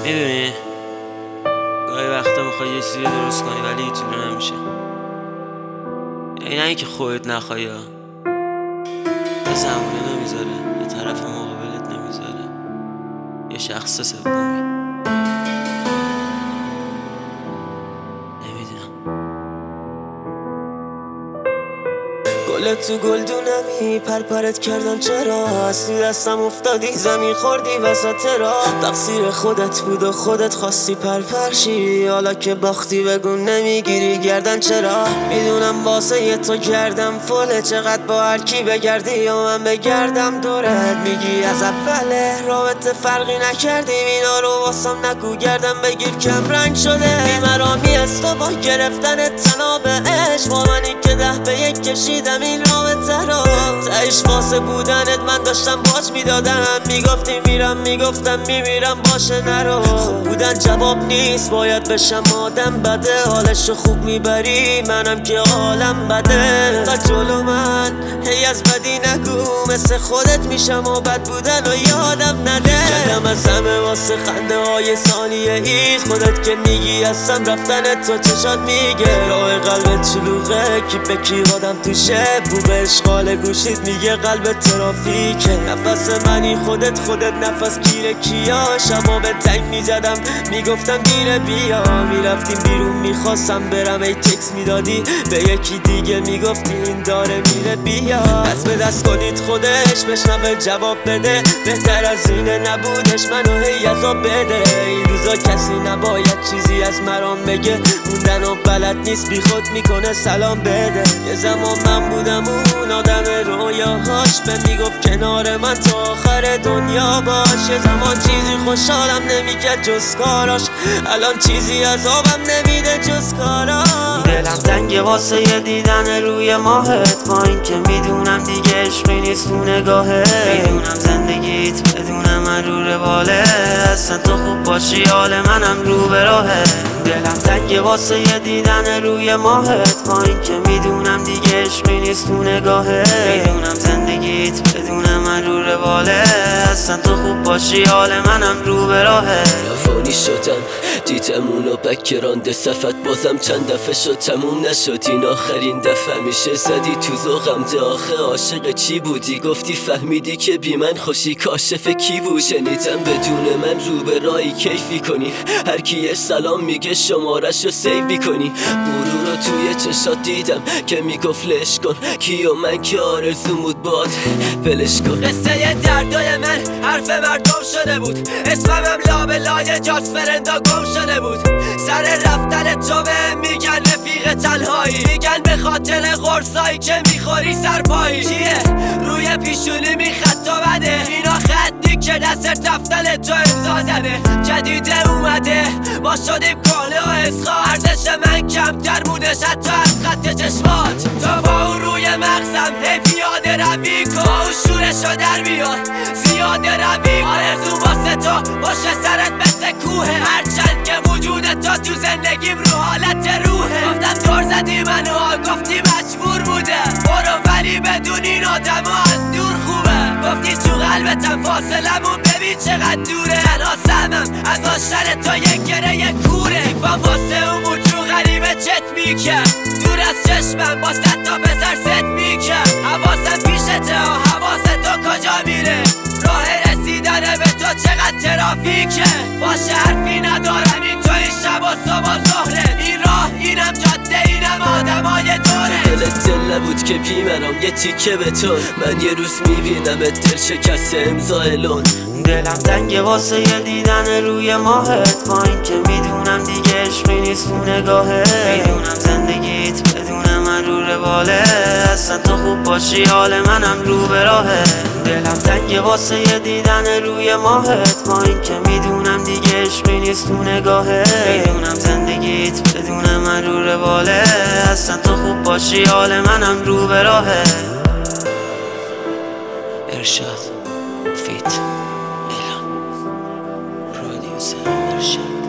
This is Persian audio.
میدونی گاهی وقتا میخوای یه چیزی درست کنی ولی هیچ جوره نمیشه. نه اینکه خودت نخوای، یه زمونه نمیذاره، یه طرف مقابلت نمیذاره، یه شخص سومی. گل تو گلدونمی پرپرت کردن چرا؟ از تو دستم افتادی زمین خوردی وسط راه. تقصیر خودت بود و خودت خواستی پرپرشی، حالا که باختی بگو نمیگیری گردن چرا؟ میدونم واسه یه تو کردم فله، چقدر با هر کی بگردی یا من بگردم دورت. میگی از اوله رابطه فرقی نکردیم، اینا رو واسم نگو گردم بگیر کم رنگ شده. بیمرامی از تو با گرفتن تناب عشق، با منی که 10 به 1 کشیدم این رابطه رو. تهش واسه بودنت من داشتم باج میدادم، میگفتی میرم میگفتم میمیرم باشه نرو. خوب بودن جواب نیست، باید بشم آدم بده. حالشو خوب میبری منم که حالم بده. تا جلو من هی از بدی نگو، مثل خودت میشم و بد بودن و یادم نده. کلم از همه واسه خنده های ثانیه ای، خودت که میگی هستم رفتن تو چشات میگه. راه قلبت شلوغه کی به کی آدم توشه، بو به اشغال گوشید میگه قلب ترافیکه. نفس منی خودت نفس گیره کیا، شبا به تنگ میزدم میگفتم دیره بیا. میرفتیم بیرون میخواستم برم ای تکس میدادی به یکی دیگه میگفتی این داره میره بیا. دست به دست کنید خودش بشنوه جواب بده، بهتر از اینه نبودش منو هی عذاب بده. این روزا کسی نباید چیزی از مرام بگه، موندن و بلد نیست بی خود میکنه سلام بده. یه زمان من بودم اون آدم رویاهاش، به میگفت کنار من تا آخر دنیا باش. یه زمان چیزی خوشحالم نمیکرد جز کاراش، الان چیزی عذابم نمیده جز کاراش. دلم تنگه واسه یه دیدن روی ماهت، با این که میدونم دیگه عشقی نیست تو نگاهت. میدونم زندگیت بدون من رو رواله، اصلا تو خوب باشی حال منم رو به راهه. دلم تنگه واسه یه دیدن روی ماهت، با این که میدونم دیگه عشقی نیست تو نگاهت. میدونم زندگیت بدون من رو رواله، اصلا تو خوب باشی حال منم رو به راهه. فانی شدم دیدم اونو بکرانده صفت، بازم چند دفعه شد تموم نشد این آخرین دفعه. میشه زدی تو ذوقم ده آخه عاشق چی بودی؟ گفتی فهمیدی که بی من خوشی کاشف کی بود؟ شنیدم بدون من رو به راهی کیفی کنی، هر کی سلام میگه شمارش رو سیو کنی. غرور رو توی چشات دیدم که میگفت لش کن کی و من که آرزو بود باد بلش کن. قصه دردای من حرف مردم شده بود، اسمم لابلای جات فرندا گم شده بود. سر رفتن تو به میگن رفیق تنهایی، میگن به خاطر قرصایی که میخوری سرپایی. چیه روی پیشونی میخط تو بده، اینا خطی که دست رفتن تو امضا زده. جدیده اومده ما شدیم کاله و اسخار، ارزش من کمتر مونده شد تو از خط چشمات. تو با اون روی مغزم هی پیاده روی کن، اون شورشو در بیار زیاده روی. آرزو واسه تو باشه سرت مثل کوه، هرچند که وجود تو زندگیم رو حالت روحه. گفتم دور زدی منو گفتی مجبور بوده، برو ولی بدون این آدم از دور خوبه. گفتی تو قلبتم فاصلمون ببین چقدر دوره، تنها سهمم از آشتن تا یک گره کوره. با واسه اون موجو غریبه چت میکرد، دور از چشمم با 100 تا پسر ست میکرد. حواسم پیشته و حواس تو کجا میره، راه رسیدن به تو چقدر ترافیکه. باشه حرفی ندارم این تو این شب و صبح و ظهره، این راه اینم جاده اینم آدمای دوره. دلت دل نبود که بی منم یه تیکه بتون، من یه روز میبینم دل شکست امضا الون. دلم تنگه واسه یه دیدن روی ماهت، با این که میدونم دیگه عشقی نیست تو نگاهت. میدونم زندگیت بدون من رو رواله، اصلا تو خوب باشی حال منم رو به راهه. دلم تنگه واسه یه دیدن روی ماهت، با این که میدونم دیگه عشقی نیست تو نگاهت. میدونم زندگیت بدون من رو رواله، اصلا تو خوب باشی حال منم رو به راهه. ارشاد فیت اعلام پرودیوسر ارشاد.